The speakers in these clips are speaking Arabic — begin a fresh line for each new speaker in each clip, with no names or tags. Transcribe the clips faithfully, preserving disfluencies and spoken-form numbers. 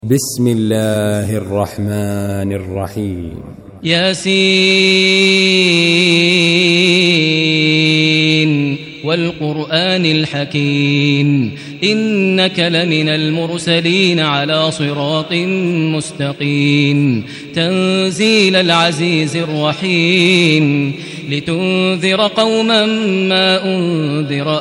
بسم الله الرحمن الرحيم.
ياسين والقرآن الحكيم إنك لمن المرسلين على صراط مستقيم تنزيل العزيز الرحيم لتنذر قوما ما أنذر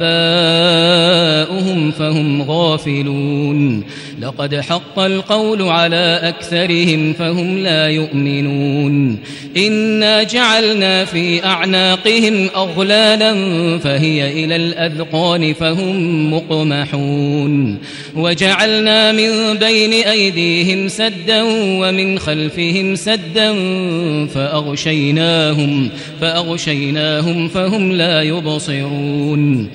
آباؤهم فهم غافلون لقد حق القول على أكثرهم فهم لا يؤمنون إنا جعلنا في أعناقهم أغلالا فهي إلى الأذقان فهم مقمحون وجعلنا من بين أيديهم سدا ومن خلفهم سدا فأغشيناهم فأغشيناهم فهم لا يبصرون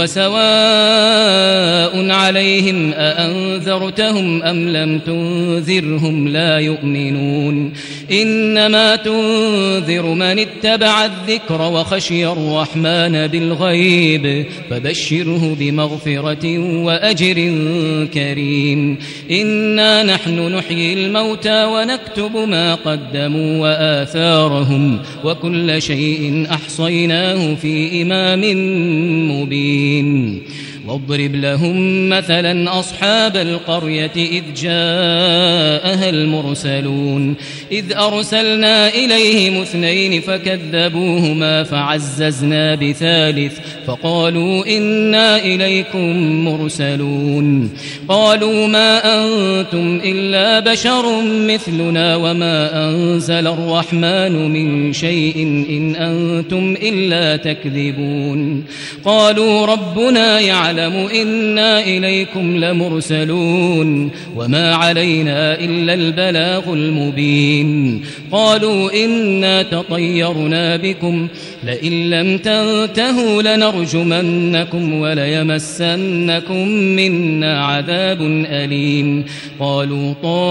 وسواء عليهم أأنذرتهم أم لم تنذرهم لا يؤمنون إنما تنذر من اتبع الذكر وخشي الرحمن بالغيب فبشره بمغفرة وأجر كريم إنا نحن نحيي الموتى ونكتب ما قدموا وآثارهم وكل شيء أحصيناه في إمام مبين واضرب لهم مثلا أصحاب القرية إذ جاءها المرسلون إذ أرسلنا إليهم اثنين فكذبوهما فعززنا بثالث فقالوا إنا إليكم مرسلون قالوا ما أنتم إلا بشر مثلنا وما أنزل الرحمن من شيء إن أنتم إلا تكذبون قالوا ربنا يعلم إنا إليكم لمرسلون وما علينا إلا البلاغ المبين قالوا إنا تطيرنا بكم لئن لم تنتهوا لنرجمنكم وليمسنكم منا عذاب أليم قالوا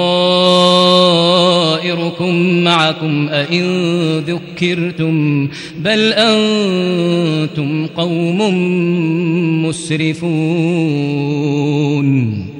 طائركم معكم أئن ذكرتم بل أنتم قوم مسرفون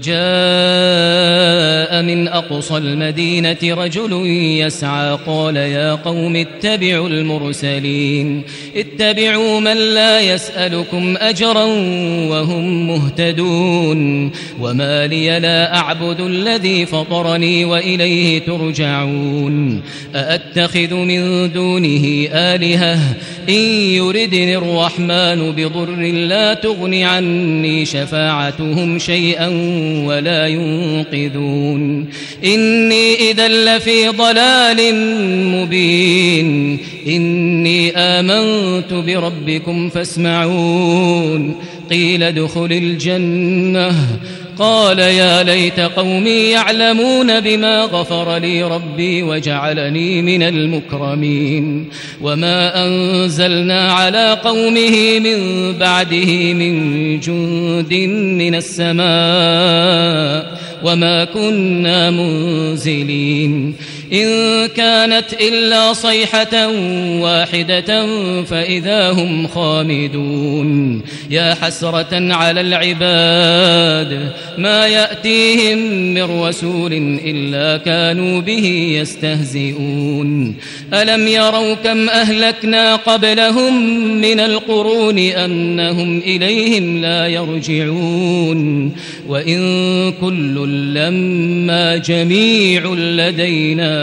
وجاء من أقصى المدينة رجل يسعى قال يا قوم اتبعوا المرسلين اتبعوا من لا يسألكم أجرا وهم مهتدون وما لي لا أعبد الذي فطرني وإليه ترجعون أأتخذ من دونه آلهة إن يردني الرحمن بضر لا تغن عني شفاعتهم شيئا ولا ينقذون إني إذا لفي ضلال مبين إني آمنت بربكم فاسمعون قيل ادخل الجنة قال يا ليت قومي يعلمون بما غفر لي ربي وجعلني من المكرمين وما أنزلنا على قومه من بعده من جند من السماء وما كنا منزلين إن كانت إلا صيحة واحدة فإذا هم خامدون يا حسرة على العباد ما يأتيهم من رسول إلا كانوا به يستهزئون ألم يروا كم أهلكنا قبلهم من القرون أنهم إليهم لا يرجعون وإن كل لما جميع لدينا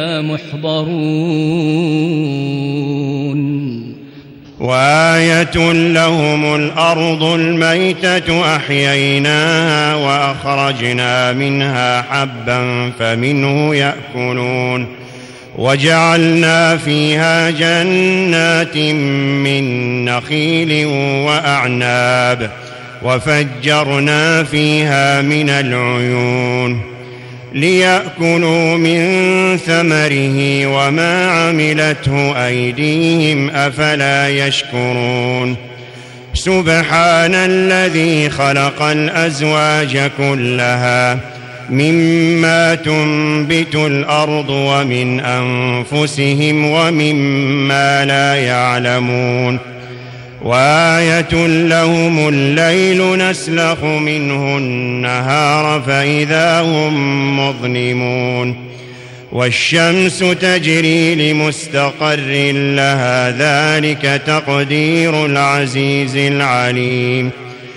محضرون
وآية لهم الأرض الميتة أحييناها وأخرجنا منها حبا فمنه يأكلون وجعلنا فيها جنات من نخيل وأعناب وفجرنا فيها من العيون ليأكلوا من ثمره وما عملته أيديهم أفلا يشكرون سبحان الذي خلق الأزواج كلها مما تنبت الأرض ومن أنفسهم ومما لا يعلمون وآية لهم الليل نسلخ منه النهار فإذا هم مظلمون والشمس تجري لمستقر لها ذلك تقدير العزيز العليم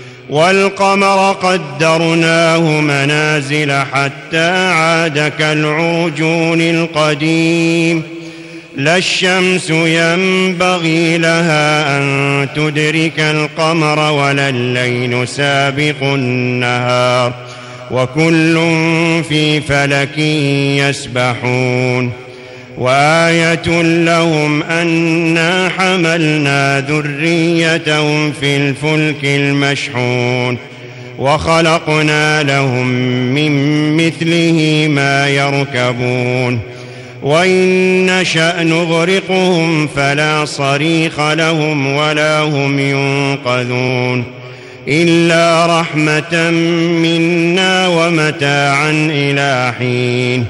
والقمر قدرناه منازل حتى عاد كالعرجون القديم لا الشمس ينبغي لها أن تدرك القمر ولا الليل سابق النهار وكل في فلك يسبحون وآية لهم أنا حملنا ذريتهم في الفلك المشحون وخلقنا لهم من مثله ما يركبون وإن نشأ نغرقهم فلا صريخ لهم ولا هم ينقذون إلا رحمة منا ومتاعا إلى حين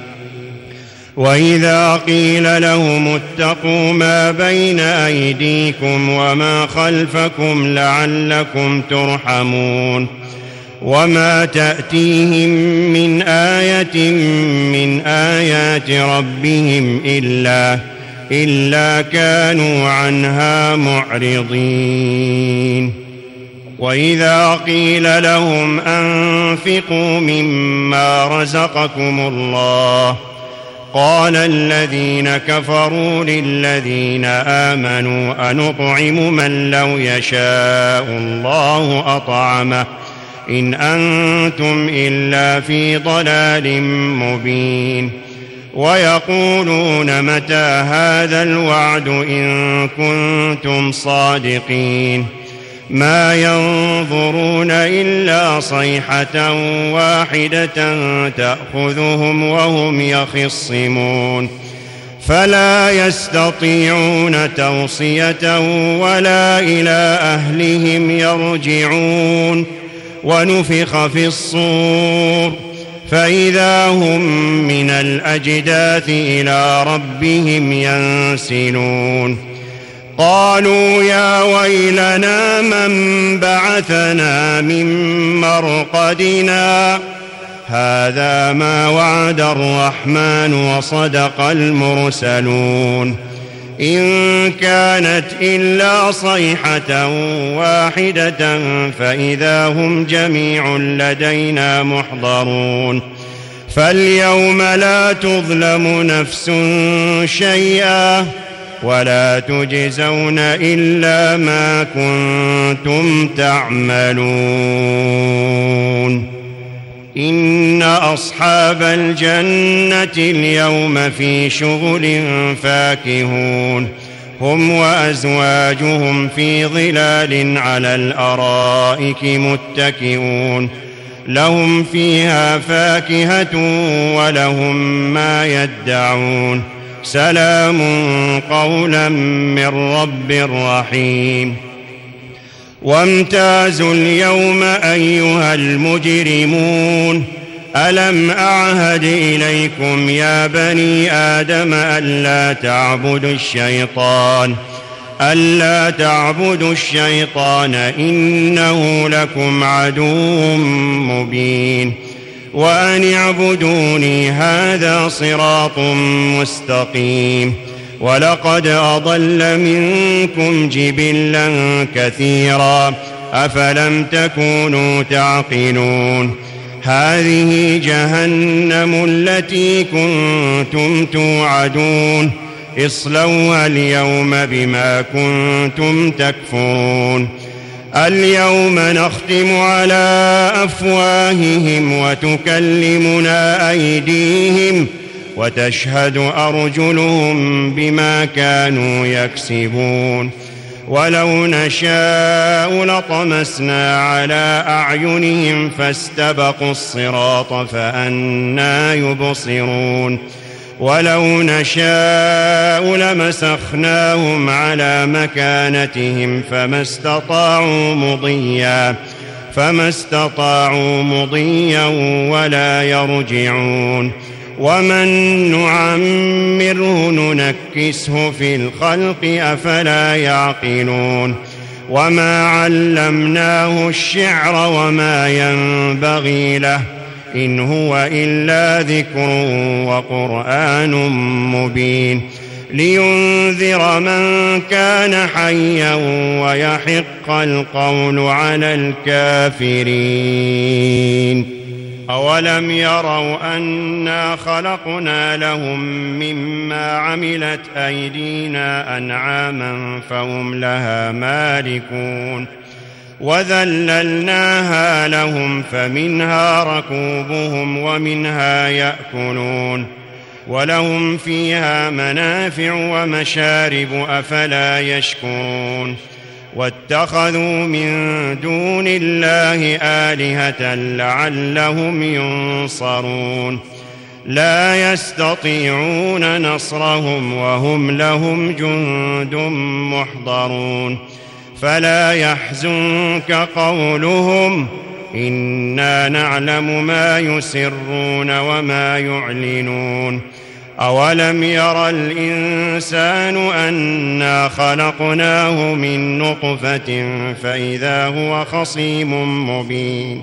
وإذا قيل لهم اتقوا ما بين أيديكم وما خلفكم لعلكم ترحمون وما تأتيهم من آية من آيات ربهم إلا إلا كانوا عنها معرضين وإذا قيل لهم أنفقوا مما رزقكم الله قال الذين كفروا للذين آمنوا أنطعم من لو يشاء الله أطعمه إن أنتم إلا في ضلال مبين ويقولون متى هذا الوعد إن كنتم صادقين ما ينظرون إلا صيحة واحدة تأخذهم وهم يخصمون فلا يستطيعون توصية ولا إلى أهلهم يرجعون ونفخ في الصور فإذا هم من الأجداث إلى ربهم ينسلون قالوا يا ويلنا من بعثنا من مرقدنا هذا ما وعد الرحمن وصدق المرسلون إن كانت إلا صيحة واحدة فإذا هم جميع لدينا محضرون فاليوم لا تظلم نفس شيئا ولا تجزون إلا ما كنتم تعملون إن أصحاب الجنة اليوم في شغل فاكهون هم وأزواجهم في ظلال على الأرائك متكئون لهم فيها فاكهة ولهم ما يدعون سلام قولا من رب رحيم وامتازوا اليوم أيها المجرمون ألم أعهد إليكم يا بني آدم ألا تعبدوا الشيطان ألا تعبدوا الشيطان إنه لكم عدو مبين وأن اعبدوني هذا صراط مستقيم ولقد أضل منكم جبلا كثيرا أفلم تكونوا تعقلون هذه جهنم التي كنتم توعدون اصلوها اليوم بما كنتم تكفرون اليوم نختم على أفواههم وتكلمنا أيديهم وتشهد أرجلهم بما كانوا يكسبون ولو نشاء لطمسنا على أعينهم فاستبقوا الصراط فأنى يبصرون ولو نشاء لمسخناهم على مكانتهم فما استطاعوا مضيا فما استطاعوا مضيا ولا يرجعون ومن نعمره ننكسه في الخلق أفلا يعقلون وما علمناه الشعر وما ينبغي له إن هو إلا ذكر وقرآن مبين لينذر من كان حيا ويحق القول على الكافرين. أولم يروا أنا خلقنا لهم مما عملت أيدينا أنعاما فهم لها مالكون وذللناها لهم فمنها ركوبهم ومنها يأكلون ولهم فيها منافع ومشارب أفلا يشكرون واتخذوا من دون الله آلهة لعلهم ينصرون لا يستطيعون نصرهم وهم لهم جند محضرون فلا يحزنك قولهم إنا نعلم ما يسرون وما يعلنون أولم ير الإنسان أنا خلقناه من نطفة فإذا هو خصيم مبين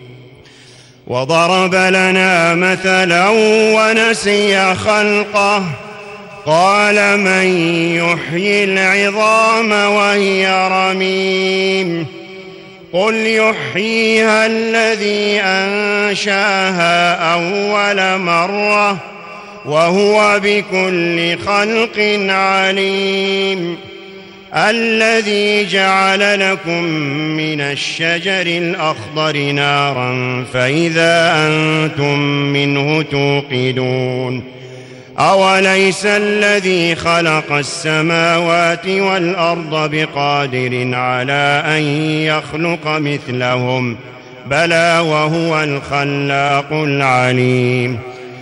وضرب لنا مثلا ونسي خلقه قال من يحيي العظام وهي رميم قل يحييها الذي أنشاها أول مرة وهو بكل خلق عليم الذي جعل لكم من الشجر الأخضر نارا فإذا أنتم منه توقدون أوليس الذي خلق السماوات والأرض بقادر على أن يخلق مثلهم بلى وهو الخلاق العليم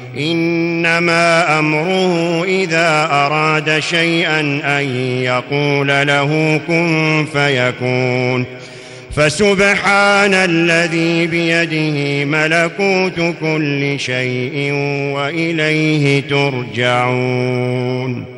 إنما أمره إذا أراد شيئا أن يقول له كن فيكون فسبحان الذي بيده ملكوت كل شيء وإليه ترجعون.